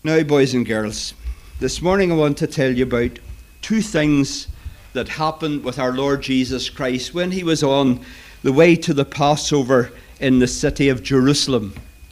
Now, boys and girls, this morning I want to tell you about two things that happened with our Lord Jesus Christ when he was on the way to the Passover in the city of Jerusalem.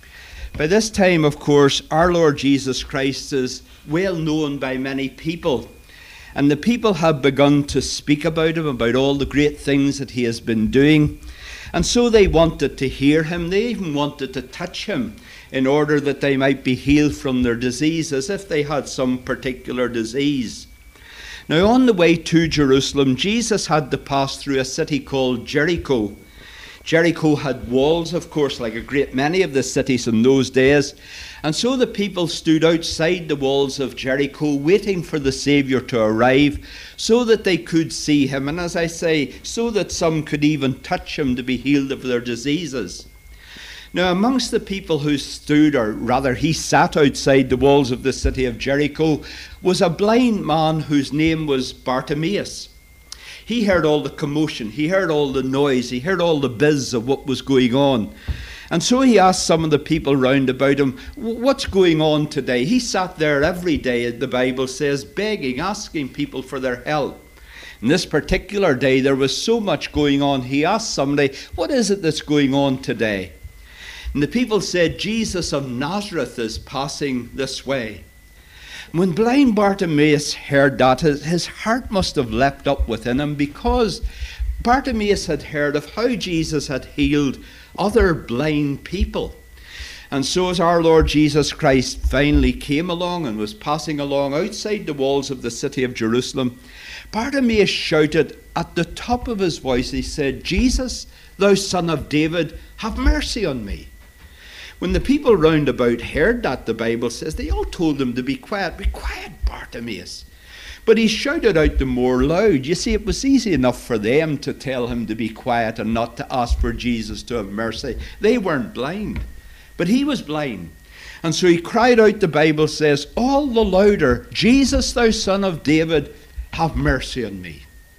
By this time, of course, our Lord Jesus Christ is well known by many people, and the people have begun to speak about him, about all the great things that he has been doing, and so they wanted to hear him. They even wanted to touch him in order that they might be healed from their disease, as if they had some particular disease. Now, on the way to Jerusalem, Jesus had to pass through a city called Jericho. Jericho had walls, of course, like a great many of the cities in those days. And so the people stood outside the walls of Jericho waiting for the Saviour to arrive so that they could see him. And as I say, so that some could even touch him to be healed of their diseases. Now, amongst the people who stood, or rather he sat outside the walls of the city of Jericho, was a blind man whose name was Bartimaeus. He heard all the commotion, he heard all the noise, he heard all the buzz of what was going on. And so he asked some of the people round about him, what's going on today? He sat there every day, the Bible says, begging, asking people for their help. And this particular day, there was so much going on, he asked somebody, what is it that's going on today? And the people said, Jesus of Nazareth is passing this way. When blind Bartimaeus heard that, his heart must have leapt up within him, because Bartimaeus had heard of how Jesus had healed other blind people. And so as our Lord Jesus Christ finally came along and was passing along outside the walls of the city of Jerusalem, Bartimaeus shouted at the top of his voice, he said, Jesus, thou son of David, have mercy on me. When the people round about heard that, the Bible says, they all told him to be quiet. Be quiet, Bartimaeus. But he shouted out the more loud. You see, it was easy enough for them to tell him to be quiet and not to ask for Jesus to have mercy. They weren't blind, but he was blind. And so he cried out, the Bible says, all the louder, Jesus, thou son of David, have mercy on me.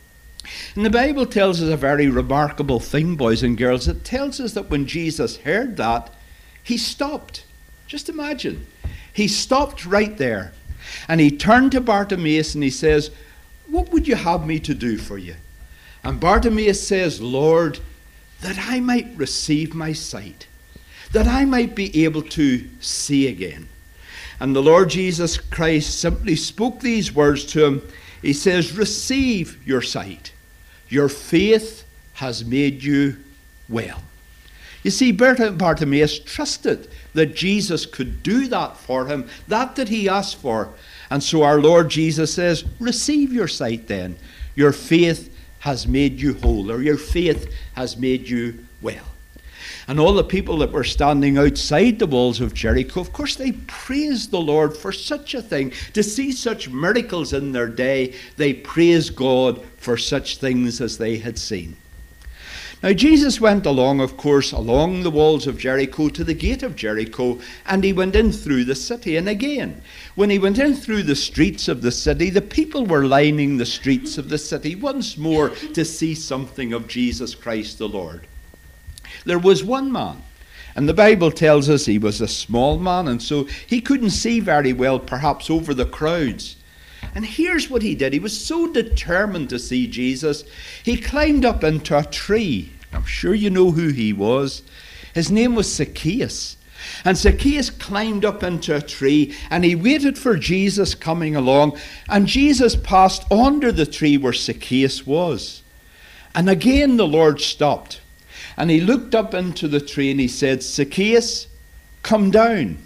And the Bible tells us a very remarkable thing, boys and girls. It tells us that when Jesus heard that, he stopped. Just imagine. He stopped right there. And he turned to Bartimaeus and he says, what would you have me to do for you? And Bartimaeus says, Lord, that I might receive my sight, that I might be able to see again. And the Lord Jesus Christ simply spoke these words to him. He says, receive your sight. Your faith has made you well. You see, Bartimaeus trusted that Jesus could do that for him, that he asked for. And so our Lord Jesus says, receive your sight then. Your faith has made you whole, or your faith has made you well. And all the people that were standing outside the walls of Jericho, of course, they praised the Lord for such a thing. To see such miracles in their day, they praised God for such things as they had seen. Now, Jesus went along, of course, along the walls of Jericho to the gate of Jericho, and he went in through the city. And again, when he went in through the streets of the city, the people were lining the streets of the city once more to see something of Jesus Christ the Lord. There was one man, and the Bible tells us he was a small man, and so he couldn't see very well, perhaps over the crowds. And here's what he did. He was so determined to see Jesus, he climbed up into a tree. I'm sure you know who he was. His name was Zacchaeus. And Zacchaeus climbed up into a tree, and he waited for Jesus coming along. And Jesus passed under the tree where Zacchaeus was. And again the Lord stopped. And he looked up into the tree and he said, Zacchaeus, come down.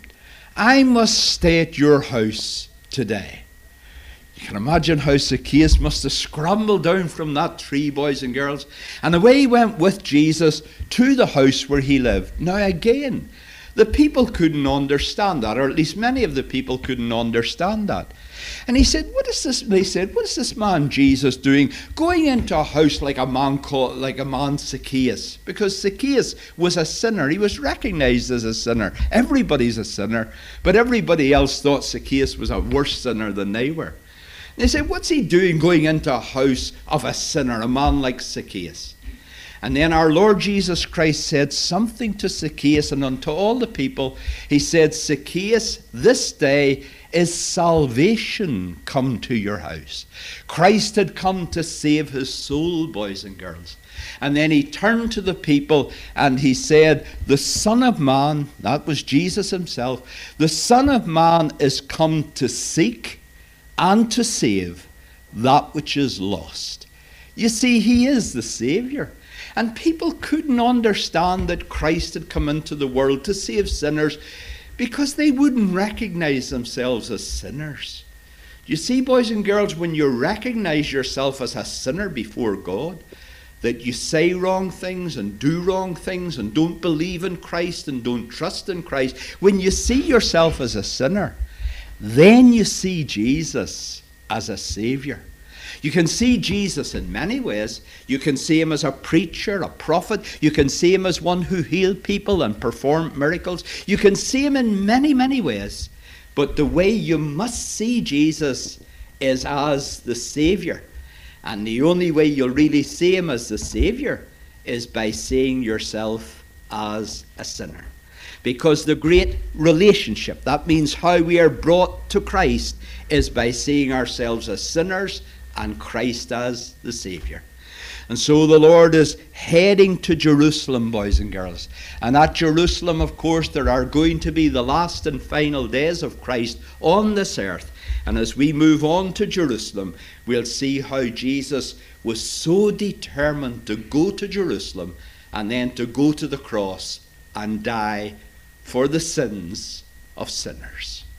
I must stay at your house today. You can imagine how Zacchaeus must have scrambled down from that tree, boys and girls. And away he went with Jesus to the house where he lived. Now again, the people couldn't understand that, or at least many of the people couldn't understand that. And he said, what is this? They said, what is this man Jesus doing, going into a house like a man Zacchaeus? Because Zacchaeus was a sinner. He was recognized as a sinner. Everybody's a sinner, but everybody else thought Zacchaeus was a worse sinner than they were. They said, what's he doing going into a house of a sinner, a man like Zacchaeus? And then our Lord Jesus Christ said something to Zacchaeus and unto all the people. He said, Zacchaeus, this day is salvation come to your house. Christ had come to save his soul, boys and girls. And then he turned to the people and he said, the Son of Man, that was Jesus himself, the Son of Man is come to seek and to save that which is lost. You see, he is the Savior. And people couldn't understand that Christ had come into the world to save sinners because they wouldn't recognize themselves as sinners. You see, boys and girls, when you recognize yourself as a sinner before God, that you say wrong things and do wrong things and don't believe in Christ and don't trust in Christ, when you see yourself as a sinner, then you see Jesus as a Savior. You can see Jesus in many ways. You can see him as a preacher, a prophet. You can see him as one who healed people and performed miracles. You can see him in many, many ways. But the way you must see Jesus is as the Savior. And the only way you'll really see him as the Savior is by seeing yourself as a sinner. Because the great relationship, that means how we are brought to Christ, is by seeing ourselves as sinners and Christ as the Savior. And so the Lord is heading to Jerusalem, boys and girls. And at Jerusalem, of course, there are going to be the last and final days of Christ on this earth. And as we move on to Jerusalem, we'll see how Jesus was so determined to go to Jerusalem and then to go to the cross and die for the sins of sinners.